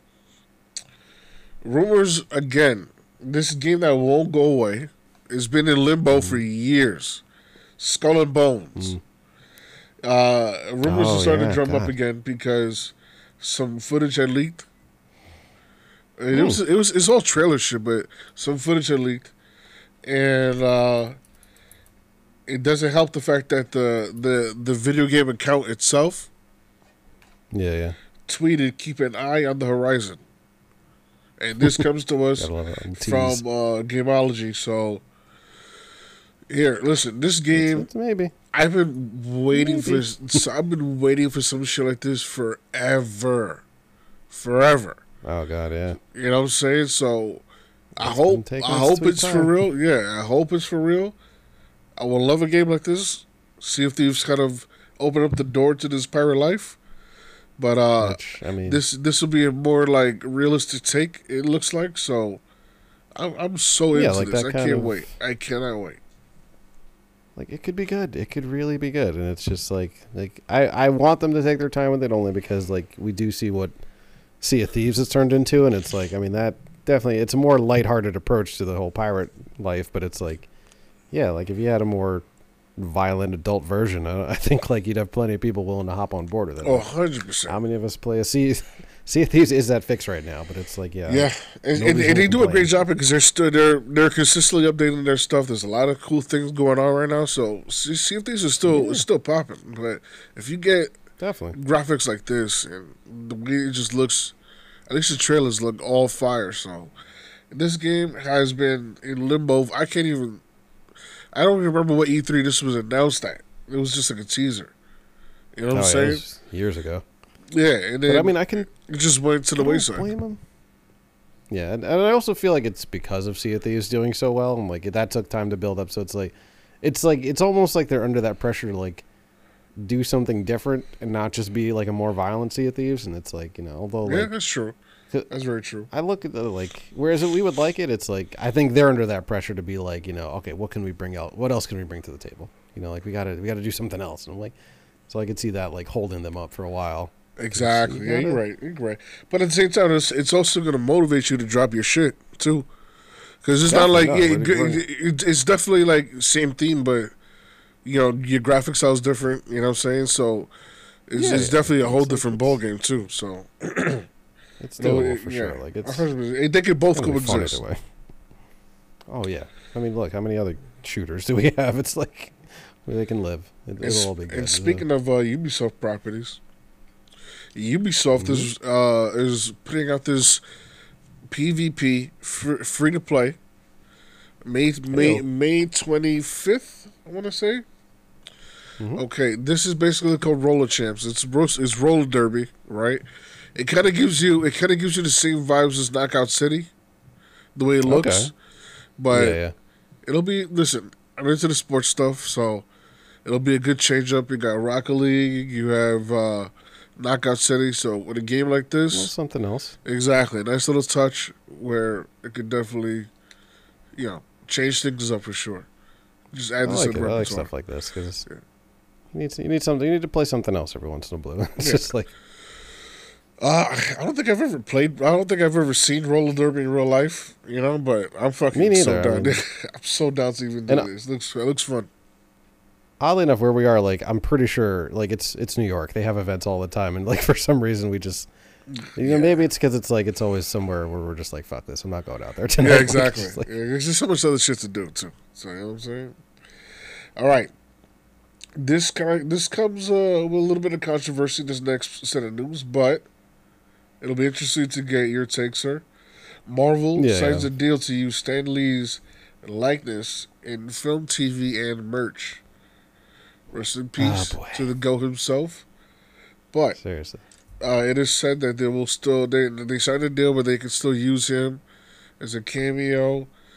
Rumors again. This game that won't go away. It's been in limbo for years. Skull and Bones. Uh, rumors Oh, are starting yeah, to drum up God. again because some footage had leaked. It was it was it's all trailer shit, but some footage had leaked, and uh, it doesn't help the fact that the the the video game account itself Yeah, yeah. tweeted, "Keep an eye on the horizon," and this comes to us Gotta love it. from Tease. uh, Gameology. So here, listen, this game It's maybe. I've been waiting Maybe. for. So I've been waiting for some shit like this forever, forever. Oh God, yeah. You know what I'm saying? So I It's been hope taking I its hope sweet it's for time. real. Yeah, I hope it's for real. I would love a game like this. See if they've kind of opened up the door to this pirate life. But uh, Which, I mean, this this will be a more like realistic take. It looks like so. I'm I'm so Yeah, into like this. that I kind can't of- wait. I cannot wait. like it could be good. It could really be good, and it's just like like I I want them to take their time with it only because like we do see what Sea of Thieves has turned into, and it's like I mean that definitely it's a more lighthearted approach to the whole pirate life, but it's like yeah, like if you had a more violent adult version, I, I think like you'd have plenty of people willing to hop on board with it. Oh, one hundred percent. How many of us play a Sea Sea of Thieves is that fix right now? But it's like yeah, Yeah, and, and, nobody's and they gonna do a complain. great job because they're still they're they're consistently updating their stuff. There's a lot of cool things going on right now. So see, see if these are still Yeah. it's still popping. But if you get definitely. graphics like this and the way it just looks, at least the trailers look all fire. So this game has been in limbo. I can't even. I don't even remember what E three this was announced at. It was just like a teaser. You know what Oh, I'm yeah, it saying? was years ago. Yeah, and then But I mean, I can it just went to the I don't wayside. blame him. Yeah, and, and I also feel like it's because of Sea of Thieves doing so well, and like that took time to build up. So it's like, it's like it's almost like they're under that pressure to like do something different and not just be like a more violent Sea of Thieves. And it's like you know, although Yeah, like that's true. That's very true. I look at the like, whereas we would like it, it's like I think they're under that pressure to be like, you know, okay, what can we bring out? What else can we bring to the table? You know, like we gotta we gotta do something else. And I'm like, so I could see that like holding them up for a while. Exactly. You Yeah, you're gotta- right. You're right. But at the same time, it's, it's also going to motivate you to drop your shit too, because it's not like Definitely, yeah, no, it, it- it, it's definitely like same theme, but you know your graphics style's different. You know what I'm saying? So it's, Yeah, it's yeah. definitely a whole It's like different ball game too. So It's no, doable it- for yeah, sure. Like it's one hundred percent. They could both It's gonna be fun coexist. either way. Oh yeah, I mean, look, how many other shooters do we have? It's like where they can live. It, And, it'll s- all be good. and speaking of uh, Ubisoft properties, Ubisoft Mm-hmm. is uh, is putting out this PvP fr- free to play. May May Ew. May twenty fifth, I want to say. Mhm. Okay, this is basically called Roller Champs. It's ro- it's roller derby, right? It kind of gives you it kind of gives you the same vibes as Knockout City, the way it looks, Okay. but yeah, yeah. it'll be listen. I'm into the sports stuff, so it'll be a good change up. You got Rocket League, you have uh, Knockout City. So with a game like Well, this, something else. exactly, a nice little touch where it could definitely, you know, change things up for sure. Just I add this like to the it. I like repertoire. stuff like this because Yeah. you need you need something. You need to play something else every once in a blue. It's Yeah. just like Uh, I don't think I've ever played. I don't think I've ever seen roller derby in real life. You know, but I'm fucking Me so neither, I down. mean- I'm so down to even do And I- this. Looks it looks fun. oddly enough, where we are, like I'm pretty sure, like it's it's New York. They have events all the time, and like for some reason we just. You know, Yeah. maybe it's because it's like it's always somewhere where we're just like, fuck this, I'm not going out there tonight. Yeah, Like, exactly. it's just like- yeah, there's just so much other shit to do too. So you know what I'm saying. All right, this kind this comes uh, with a little bit of controversy. This next set of news, but it'll be interesting to get your take, sir. Marvel Yeah, signs yeah. a deal to use Stan Lee's likeness in film, T V, and merch. Rest in peace boy. to the GOAT himself. But Seriously. uh, it is said that they will still they they signed a deal where they can still use him as a cameo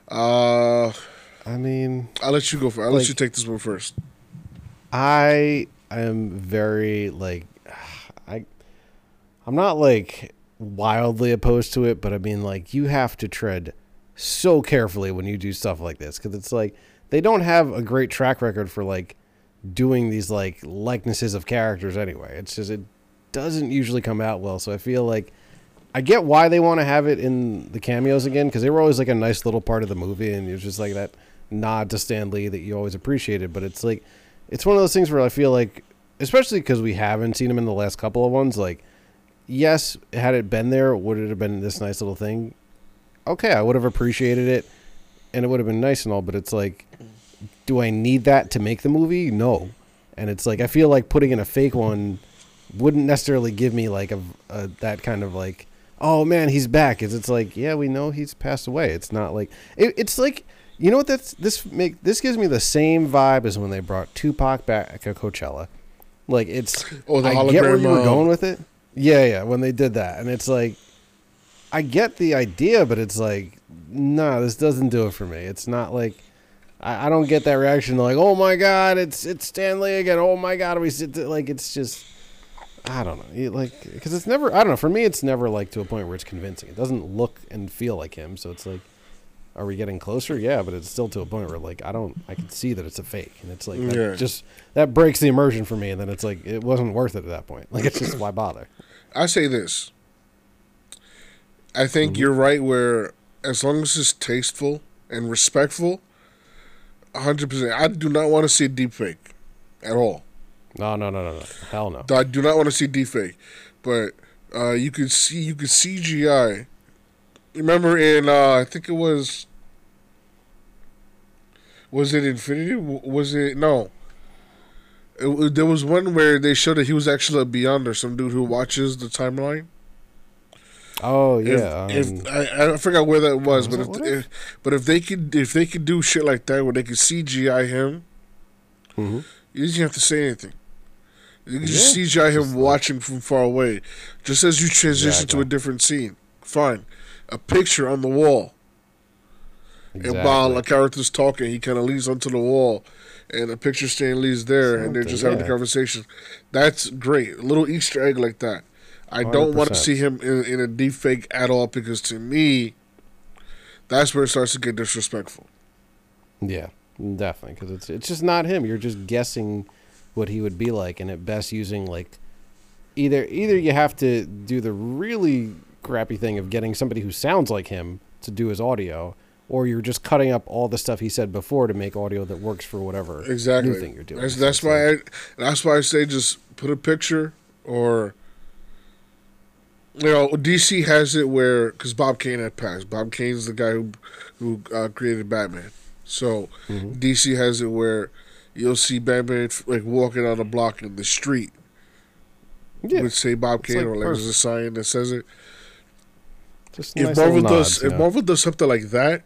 Uh, I mean, I'll let you go first. I'll like, let you take this one first. I am very like, I, I'm not like wildly opposed to it, but I mean, like, you have to tread so carefully when you do stuff like this, because it's like they don't have a great track record for like doing these like likenesses of characters anyway. It's just it doesn't usually come out well. So I feel like I get why they want to have it in the cameos again, because they were always like a nice little part of the movie, and it was just like that nod to Stan Lee that you always appreciated. But it's like it's one of those things where I feel like, especially because we haven't seen him in the last couple of ones, like, yes, had it been there, would it have been this nice little thing? Okay, I would have appreciated it, and it would have been nice and all, but it's like, do I need that to make the movie? No. And it's like, I feel like putting in a fake one wouldn't necessarily give me like a, a that kind of like, oh man, he's back. It's, it's like, yeah, we know he's passed away. It's not like, it, it's like, you know what, that's, this make this gives me the same vibe as when they brought Tupac back at Coachella. Like, it's, Oh, the I hologram, get where you were uh, going with it. Yeah, yeah, when they did that. And it's like, I get the idea, but it's like, no, this doesn't do it for me. It's not like, I, I don't get that reaction like, oh my God, it's it's Stan Lee again. Oh my God, we sit there. Like, it's just, I don't know. You, like, because it's never, I don't know. For me, it's never like to a point where it's convincing. It doesn't look and feel like him. So it's like, are we getting closer? Yeah, but it's still to a point where like, I don't, I can see that it's a fake. And it's like, that Yeah. just, that breaks the immersion for me. And then it's like, it wasn't worth it at that point. Like, it's just, why bother? I say this. I think Mm-hmm. you're right where as long as it's tasteful and respectful, one hundred percent. I do not want to see deepfake at all. No, no, no, no, no. Hell no. I do not want to see deepfake. But uh, you could see, you could C G I. Remember in, uh, I think it was, was it Infinity? Was it, no. It, there was one where they showed that he was actually a Beyonder, some dude who watches the timeline. Oh If, yeah. if um, I, I forgot where that was, Was but it if, what if but if they could if they could do shit like that where they could C G I him, mhm. you didn't have to say anything. You can just Yeah, C G I him just like- watching from far away, just as you transition to Exactly. a different scene. Fine, a picture on the wall, and while Exactly. a character's talking, he kind of leans onto the wall, and a picture Stan Lee's there, and they're Something, just having yeah. the conversation. That's great. A little Easter egg like that. I don't want to one hundred percent. see him in, in a deep fake at all because to me, that's where it starts to get disrespectful. Yeah, definitely, because it's it's just not him. You're just guessing what he would be like, and at best using like either either you have to do the really crappy thing of getting somebody who sounds like him to do his audio, or you're just cutting up all the stuff he said before to make audio that works for whatever Exactly. new thing you're doing. That's So that's it's why like- I that's why I say just put a picture or. You know, D C has it where because Bob Kane had passed. Bob Kane's the guy who who uh, created Batman. So Mhm. D C has it where you'll see Batman like walking on a block in the street yeah, would say Bob It's Kane like or like there's a perfect. sign that says it. just If nice Marvel little does nods, you if know? Marvel does something like that,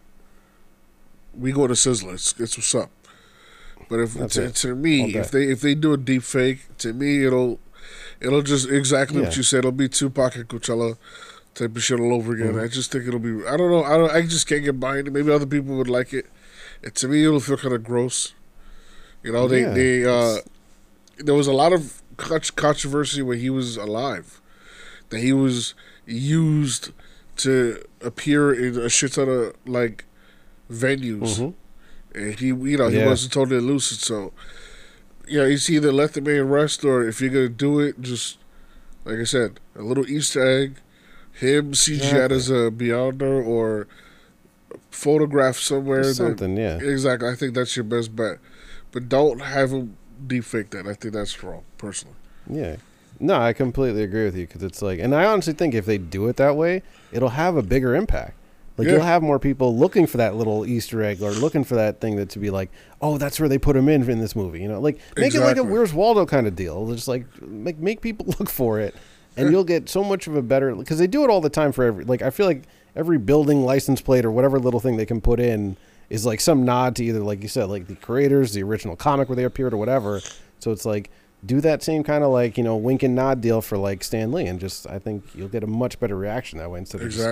we go to Sizzler. It's, it's what's up. But if That's to, it. to All me, day. if they if they do a deep fake, to me it'll it'll just exactly what Yeah. you said. It'll be Tupac and Coachella type of shit all over again. Mhm. I just think it'll be. I don't know. I don't. I just can't get behind it. Maybe other people would like it. And to me, it'll feel kind of gross. You know, they Yeah, they uh, it's- there was a lot of contr- controversy when he was alive. That he was used to appear in a shit ton of like venues, Mhm. and he you know he Yeah. wasn't totally lucid. So yeah, it's either let the man rest or if you're gonna do it, just like I said, a little Easter egg, him C G I as a Beyonder or photograph somewhere. Just that- something, yeah. Exactly. I think that's your best bet, but don't have him deepfake that. I think that's wrong, personally. Yeah. No, I completely agree with you because it's like, and I honestly think if they do it that way, it'll have a bigger impact. Like Yeah. you'll have more people looking for that little Easter egg or looking for that thing that to be like, oh, that's where they put him in in this movie. You know, like make it like a Exactly. Where's Waldo kind of deal. Just like make make people look for it, and Yeah. you'll get so much of a better because they do it all the time for every. Like I feel like every building license plate or whatever little thing they can put in is like some nod to either like you said, like the creators, the original comic where they appeared or whatever. So it's like do that same kind of like, you know, wink and nod deal for like Stan Lee, and just I think you'll get a much better reaction that way instead of just Exactly.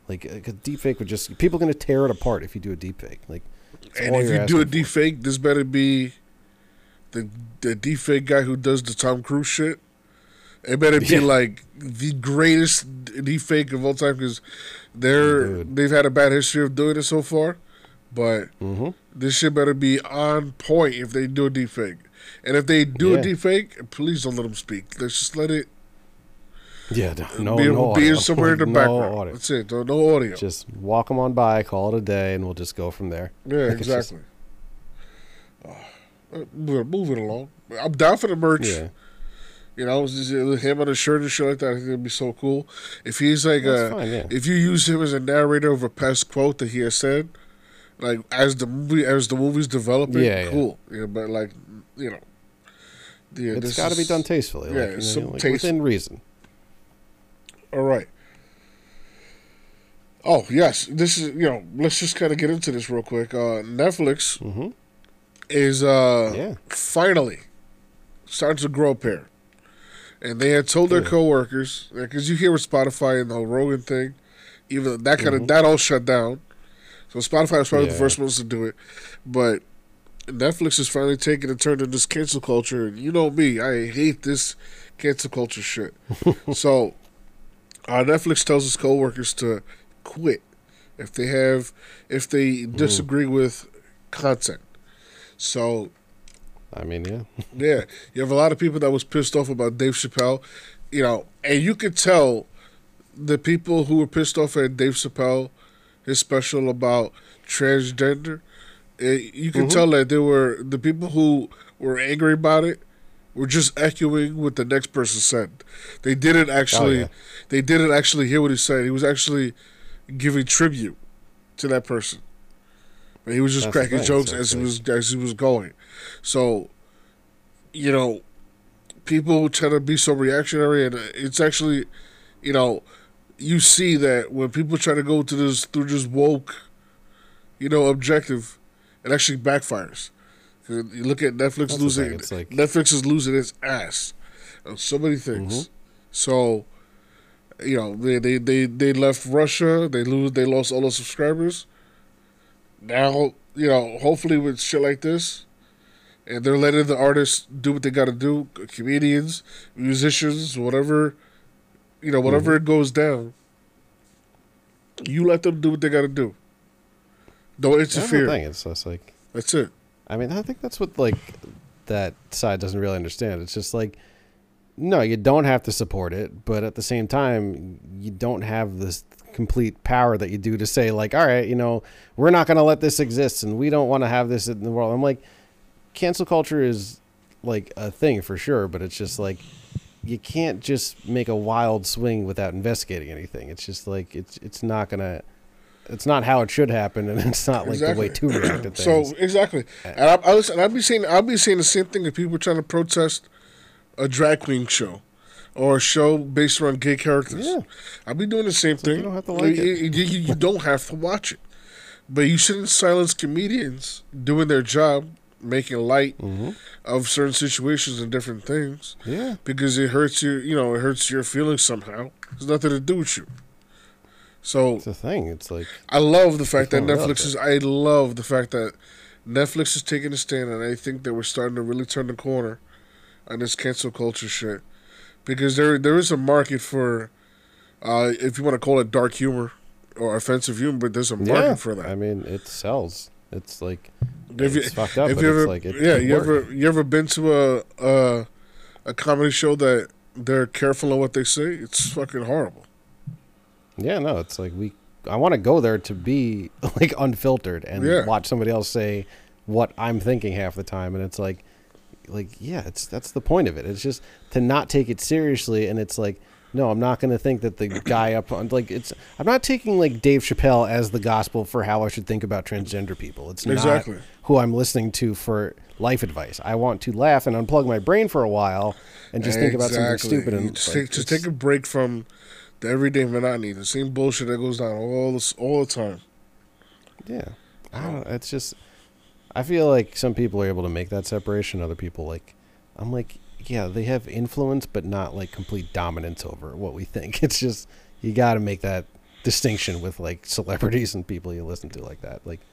Like a deep fake would just people are gonna tear it apart if you do a deep fake. Like, and if you do a deep fake, this better be the the deep fake guy who does the Tom Cruise shit. It better be Yeah. like the greatest deep fake of all time because they're Dude. they've had a bad history of doing it so far. But Mm-hmm. this shit better be on point if they do a deep fake. And if they do Yeah. a deep fake, please don't let them speak. Let's just let it Yeah, no, be, no be audio. somewhere in the no background. Audio. That's it. No, no audio. Just walk them on by, call it a day, and we'll just go from there. Yeah, Like, it's just- exactly. Uh, move, move it along. I'm down for the merch. Yeah, You know, just, uh, him on a shirt and shit like that. I think it'd be so cool. If he's like That's a, fine, yeah. if you use him as a narrator of a past quote that he has said, like as the movie as the movie's developing, Yeah, yeah. cool. Yeah, but like, you know, yeah, it's this got to be is- done tastefully. yeah, like, you know, some like taste- within reason. All right. Oh yes, this is you know. Let's just kind of get into this real quick. Uh, Netflix Mm-hmm. is uh, Yeah. finally starting to grow a pair, and they had told their Good. coworkers because you hear with Spotify and the whole Rogan thing, even that kind Mhm. of that all shut down. So Spotify was probably the Yeah. first ones to do it, but Netflix is finally taking a turn to this cancel culture. And you know me, I hate this cancel culture shit. So uh, Netflix tells its coworkers to quit if they have if they disagree with content. So I mean, yeah. yeah, you have a lot of people that was pissed off about Dave Chappelle, you know, and you could tell the people who were pissed off at Dave Chappelle, his special about transgender. eh, you could Mhm. tell that they were the people who were angry about it were just echoing what the next person said. They didn't actually, yeah. they didn't actually hear what he said. He was actually giving tribute to that person. And he was just That's the cracking thing, jokes so as it's he like- was as he was going. So, you know, people tend to be so reactionary, and it's actually, you know, you see that when people try to go to this through this woke, you know, objective, it actually backfires. You look at Netflix That's the losing. thing, it's like- Netflix is losing its ass on so many things. Mhm. So, you know, they, they, they, they left Russia. They lose. They lost all those subscribers. Now, you know, hopefully with shit like this, and they're letting the artists do what they got to do. Comedians, musicians, whatever, you know, whatever Mm-hmm. it goes down. You let them do what they got to do. Don't That's the interfere. thing. It's just like, That's it. I mean, I think that's what like that side doesn't really understand. It's just like, no, you don't have to support it, but at the same time, you don't have this complete power that you do to say like, all right, you know, we're not going to let this exist, and we don't want to have this in the world. I'm like, cancel culture is like a thing for sure, but it's just like you can't just make a wild swing without investigating anything. It's just like it's it's not gonna. It's not how it should happen, and it's not like the way to react to things. So exactly, and I, I listen. I'll be saying I'll be saying the same thing if people are trying to protest a drag queen show or a show based around gay characters. Yeah. I'll be doing the same thing. you don't have to like you, it. you- you- you don't have to watch it, but you shouldn't silence comedians doing their job, making light Mm-hmm. of certain situations and different things, Yeah. because it hurts you. You know, it hurts your feelings somehow. It's nothing to do with you. So It's a thing. It's like, I love the fact that Nothing wrong Netflix with is. I love the fact that Netflix is taking a stand, and I think that we're starting to really turn the corner on this cancel culture shit, because there there is a market for, uh, if you want to call it dark humor or offensive humor, but there's a market yeah. for that. I mean, it sells. It's like, If you- it's fucked up, if but you it's ever, like, it yeah, could you work. ever you ever been to a a a comedy show that they're careful on what they say? It's fucking horrible. Yeah, no, it's like we. I want to go there to be like unfiltered and Yeah. watch somebody else say what I'm thinking half the time, and it's like, like yeah, it's that's the point of it. It's just to not take it seriously, and it's like, no, I'm not going to think that the guy up on like it's. I'm not taking like Dave Chappelle as the gospel for how I should think about transgender people. It's Exactly. not who I'm listening to for life advice. I want to laugh and unplug my brain for a while and just think about something Exactly. stupid and just, like, take, just it's- take a break from the everyday monotony, the same bullshit that goes down all this all the time. Yeah, I don't know. It's just, I feel like some people are able to make that separation. Other people, like, I'm like, yeah, they have influence, but not like complete dominance over what we think. It's just you got to make that distinction with like celebrities and people you listen to like that. Like,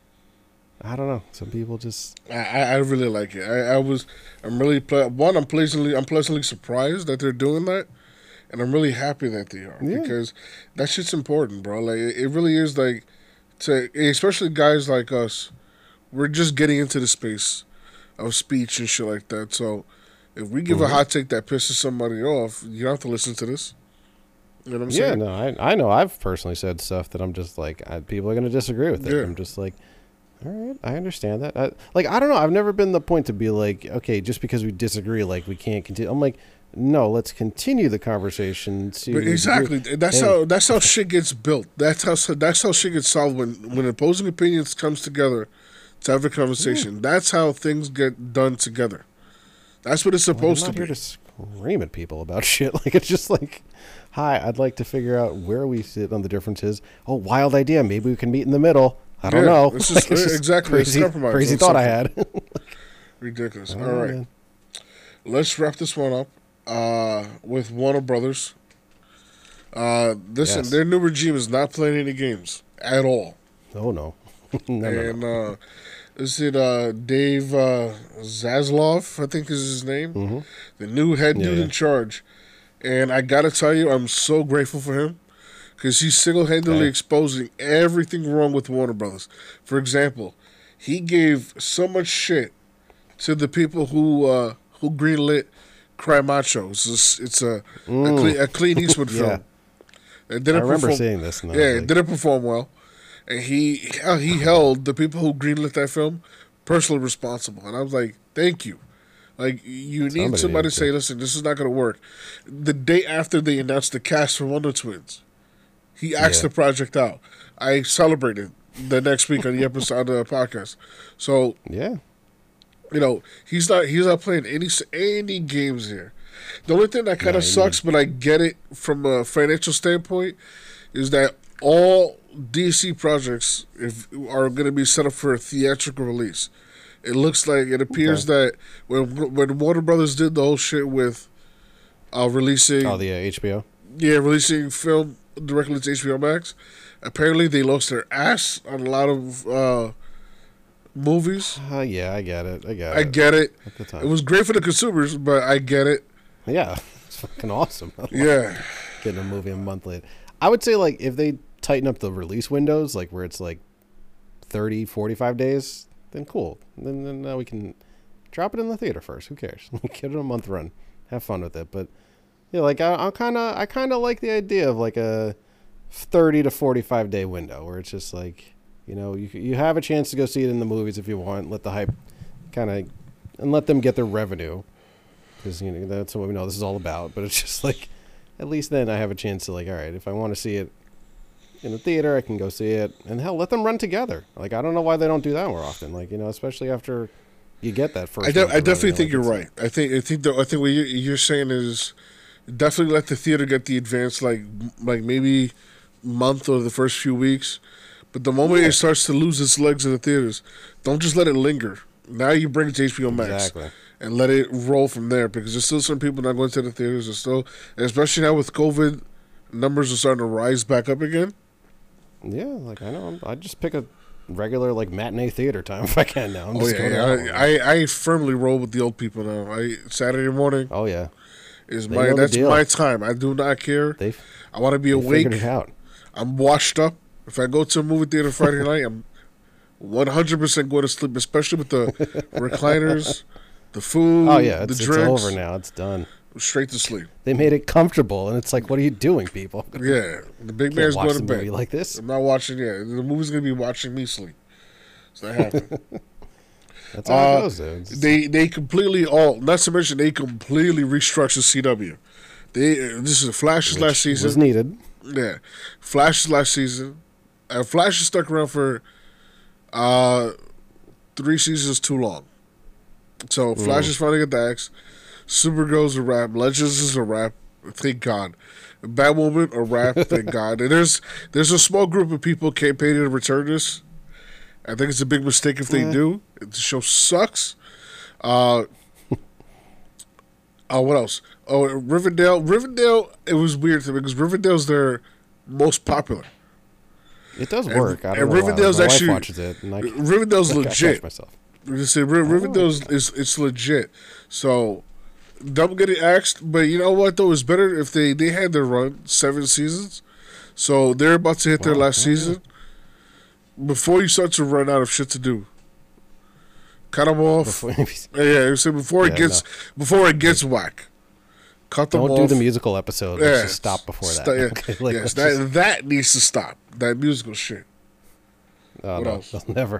I don't know. Some people just. I, I really like it. I, I was, I'm really ple- one. I'm pleasantly, I'm pleasantly surprised that they're doing that, and I'm really happy that they are Yeah. because that shit's important, bro. Like it, it really is. Like to especially guys like us, we're just getting into the space of speech and shit like that. So if we give Mhm. a hot take that pisses somebody off, you don't have to listen to this. You know what I'm Yeah, saying? no, I I know. I've personally said stuff that I'm just like, I, people are going to disagree with it. Yeah. I'm just like, all right, I understand that. I, like, I don't know. I've never been the point to be like, okay, just because we disagree, like we can't continue. I'm like, no, let's continue the conversation. See But what we exactly. agree. That's Hey. how that's how shit gets built. That's how that's how shit gets solved when when opposing opinions comes together to have a conversation. That's how things get done together. That's what it's Like, I'm supposed not to here be. to scream at people about shit. Like, it's just like, hi, I'd like to figure out where we sit on the differences. Oh, wild idea. Maybe we can meet in the middle. I don't Yeah, know. it's just- Like, exactly, it's Crazy, compromise crazy on thought I had. Ridiculous. I All don't know, right, man. let's wrap this one up uh, with Warner Brothers. Uh, listen, Yes. their new regime is not playing any games at all. Oh, no. no, no, no. and uh, is it uh, Dave uh, Zaslav? I think is his name. Mhm. The new head Yeah, dude yeah. in charge. And I gotta tell you, I'm so grateful for him because he's single-handedly Okay. exposing everything wrong with Warner Brothers. For example, he gave so much shit to the people who uh, who greenlit Cry Macho. It's, just- it's a, a, Cle- a Clint Eastwood Yeah. film. It I didn't remember perform- seeing this. And I yeah, was it like, didn't perform well, and he uh, he held the people who greenlit that film personally responsible. And I was like, thank you. Like you need Somebody somebody to needed say, to. listen, this is not going to work. The day after they announced the cast for Wonder Twins, he asked Yeah. the project out. I celebrated the next week on the episode of the podcast. So yeah. you know he's not he's not playing any any games here. The only thing that kind No, of he sucks, but I get it from a financial standpoint, is that all D C projects if are going to be set up for a theatrical release. It looks like it appears that when when Warner Brothers did the whole shit with uh, releasing Oh, the uh, H B O? yeah releasing film directly to H B O Max, apparently they lost their ass on a lot of uh, movies. Uh, yeah, I get it. I get I it. get it. At the time. It was great for the consumers, but I get it. Yeah. It's fucking awesome. I love Yeah. Getting a movie a month late. I would say, like, if they tighten up the release windows, like, where it's, like, thirty, forty-five days, then cool. Then, then now we can drop it in the theater first. Who cares? Get it a month run. Have fun with it. But, yeah, like, I, I'm kind of, I kind of like the idea of, like, a thirty to forty-five day window where it's just, like, you know, you you have a chance to go see it in the movies if you want. Let the hype kind of, and let them get their revenue. Because, you know, that's what we know this is all about. But it's just, like, at least then I have a chance to, like, all right, if I want to see it in the theater, I can go see it. And hell, let them run together. Like, I don't know why they don't do that more often. Like, you know, especially after you get that first. I, de- month I of definitely revenue, think like, you're it's- right. I think I think the, I think what you're, you're saying is definitely let the theater get the advance, like like maybe month or the first few weeks. But the moment Yeah. it starts to lose its legs in the theaters, don't just let it linger. Now you bring it to H B O Max Exactly. and let it roll from there because there's still some people not going to the theaters. There's still, especially now with COVID, numbers are starting to rise back up again. Yeah, like, I know. I'd just pick a regular, like, matinee theater time if I can now. I'm Oh just going to that one. yeah, I, I I firmly roll with the old people now. I Saturday morning Oh, yeah. is They my know the that's deal. my time. I do not care. They, I want to be they awake. figured it out. I'm washed up. If I go to a movie theater Friday night, I'm one hundred percent going to sleep, especially with the recliners, the food, Oh, yeah. the It's, it's drinks. over now. It's done. Straight to sleep. They made it comfortable, and it's like, what are you doing, people? Yeah, the big Can't man's watch going the to bed. movie like this. I'm not watching. Yeah, the movie's going to be watching me sleep. So that happened. That's how Uh, it goes, dude. It's- they they completely all. Not to mention they completely restructured C W. They uh, this is Flash's last season. was needed. Yeah, Flash's last season. Uh, Flash is stuck around for uh, three seasons too long. So Flash is finally get the axe. Supergirl's a wrap. Legends is a wrap. Thank God. Batwoman a wrap. Thank God. And there's there's a small group of people campaigning to return this. I think it's a big mistake if they Yeah. do. The show sucks. Uh, oh, what else? Oh, Riverdale. Riverdale. It was weird to me because Riverdale's their most popular. It does And- work. I don't and know Rivendell's why. My actually- wife watches it, and I, Rivendell's I, I legit. catch myself. You say Riv- Rivendell's is it's legit. So I'm getting axed, but you know what though? It's better if they they had their run seven seasons, so they're about to hit their Wow. last season. Before you start to run out of shit to do, cut them off. Before, yeah, you say before it Yeah, gets before it gets whack. Cut them don't off. do the musical episode. Let's Yeah, just stop before that. st- yeah. Okay, like, yes, let's that just- that needs to stop. That musical shit. oh, what no, else? they'll never.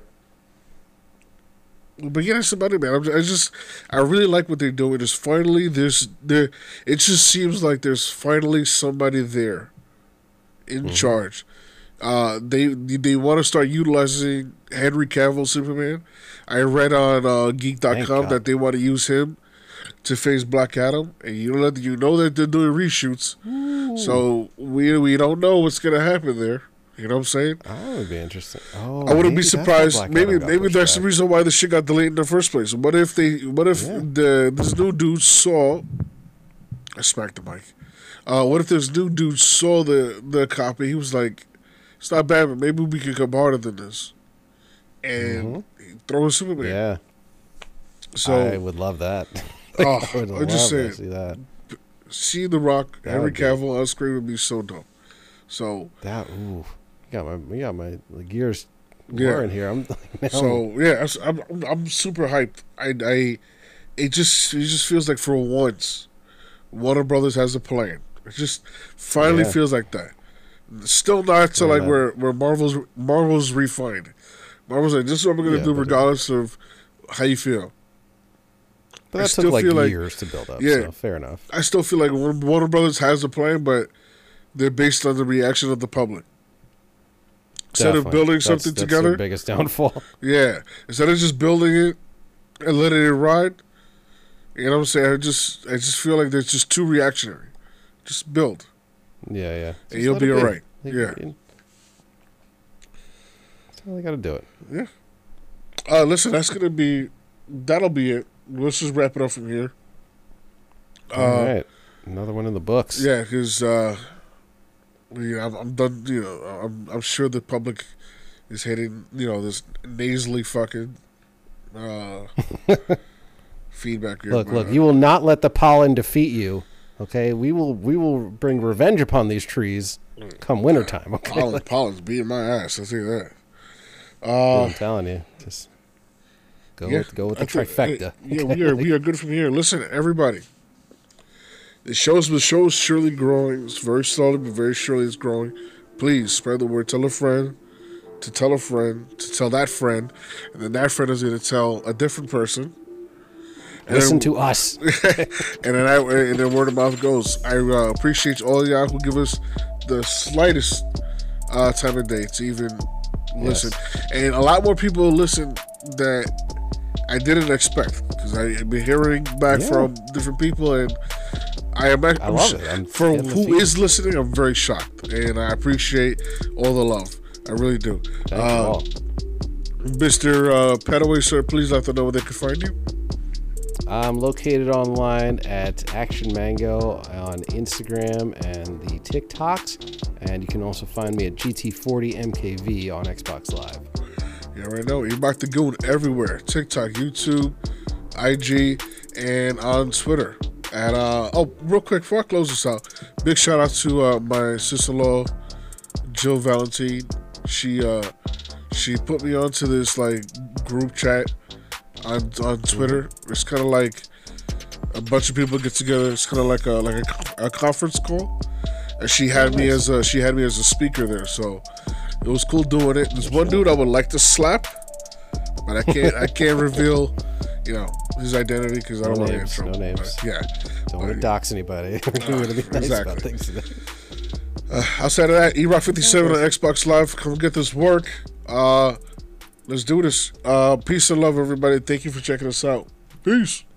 But yeah, that's about it, man. I'm just, I just, I really like what they're doing. There's finally, there's, there. It just seems like there's finally somebody there, in Mm-hmm. charge. Uh, they they want to start utilizing Henry Cavill Superman. I read on uh, Geek dot Thank com God. that they want to use him to face Black Adam, and you know that you know that they're doing reshoots. So we we don't know what's gonna happen there. You know what I'm saying? That would be interesting. Oh, I wouldn't maybe be that's why surprised. Black Maybe Adam got maybe pushed that's the back. reason why the shit got delayed in the first place. What if they? What if Yeah. the this new dude saw? I smacked the mic. Uh, what if this new dude saw the the copy? He was like, "It's not bad, but maybe we could come harder than this," and he throw a Superman. Yeah, So I would love that. oh, I would I love just to say, see that. see The Rock, That Henry would be- Cavill on screen would be so dope. So That ooh, you got my, you got my the gears Yeah. whirring here. I'm like, now So yeah, I'm, I'm I'm super hyped. I I it just it just feels like for once, Warner Brothers has a plan. It just finally Yeah. feels like that. Still not to Yeah, like man. where where Marvel's Marvel's refined. Marvel's like, this is what we're gonna Yeah, do but it- regardless of how you feel. but I that still took like feel like- years to build up. Yeah. So fair enough. I still feel like Warner Warner Brothers has a plan, but they're based on the reaction of the public. Instead of Definitely. building That's- something that's together, their biggest downfall. yeah. Instead of just building it and letting it ride, you know what I'm saying? I just I just feel like they're just too reactionary. Just build, Yeah, yeah. and Just you'll let be it all right. They- Yeah. That's how they got to do it. Uh, listen, that's gonna be that'll be it. Let's just wrap it up from here. Uh, All right, another one in the books. Yeah, because uh, yeah, I'm, I'm done. You know, I'm I'm sure the public is hating. You know, this nasally fucking uh, feedback here. Look, but, look. uh, You will not let the pollen defeat you. Okay, we will. We will bring revenge upon these trees come wintertime. Okay, Pollen, pollen's beating my ass. I'll tell you that. Dude, Uh, I'm telling you, just go yeah, with go with the I think- trifecta. Yeah, we are we are good from here. Listen, everybody. The show's the show is surely growing. It's very slowly, but very surely it's growing. Please spread the word. Tell a friend to tell a friend to tell that friend, and then that friend is going to tell a different person. And Listen then, to us. and then I, and then word of mouth goes. I uh, appreciate all of y'all who give us the slightest uh, time of day to even listen, and a lot more people listen that I didn't expect because I've been hearing back Yeah. from different people, and I am. I love it. I'm for getting the who feedback. is listening, I'm very shocked, and I appreciate all the love. I really do. Thank you Uh, all. Mister Uh, Petaway, sir, please let them know where they can find you. I'm located online at Action Mango on Instagram and the TikToks, and you can also find me at G T forty M K V on Xbox Live. Yeah, right now, you Mark the Goon everywhere: TikTok, YouTube, I G, and on Twitter. And uh, oh, real quick before I close this out, big shout out to uh, my sister-in-law, Jill Valentine. She uh, she put me onto this like group chat on on Twitter. It's kind of like a bunch of people get together. It's kind of like a like a, a conference call. And she had me as a she had me as a speaker there, so it was cool doing it. There's one dude I would like to slap, but I can't I can't reveal, you know, his identity because I don't No want to get in names, trouble. no names. But, yeah. Don't want to dox anybody. We're going to be nice about exactly. things today. Uh, outside of that, E Rock fifty-seven on Xbox Live. Come get this work. Uh, let's do this. Uh, peace and love, everybody. Thank you for checking us out. Peace.